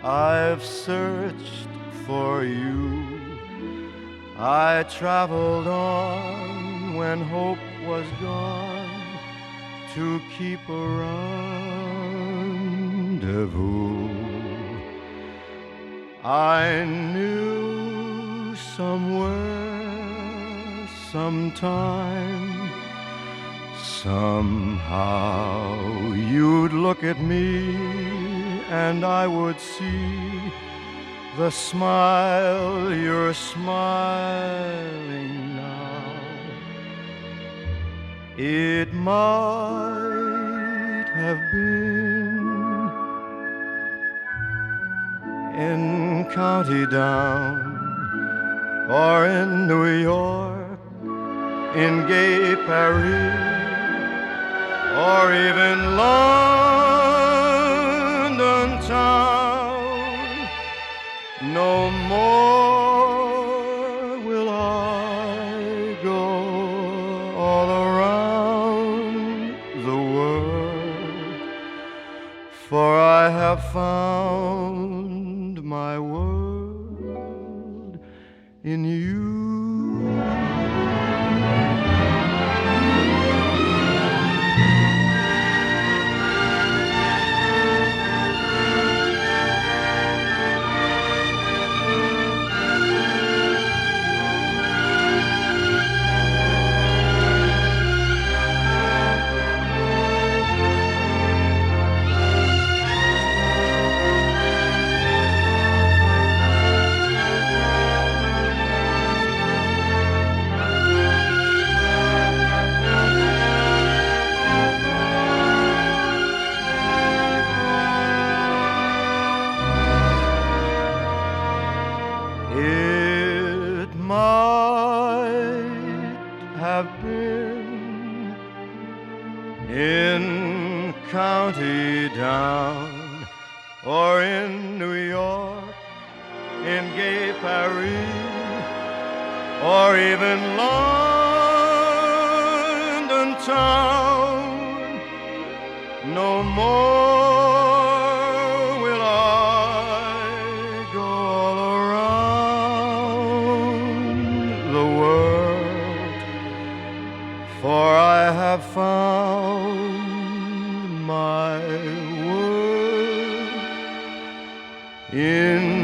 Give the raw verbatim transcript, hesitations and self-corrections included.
I've searched for you. I traveled on when hope was gone to keep a rendezvous. I knew somewhere, sometime, somehow you'd look at me and I would see the smile you're smiling now. It might have been in County Down or in New York, in gay Paris, or even London town. No more will I go all around the world, for I have found my world in you. It might have been in County Down or in New York, in gay Paris, or even London town. No more will I go all around the world, for I have found my world in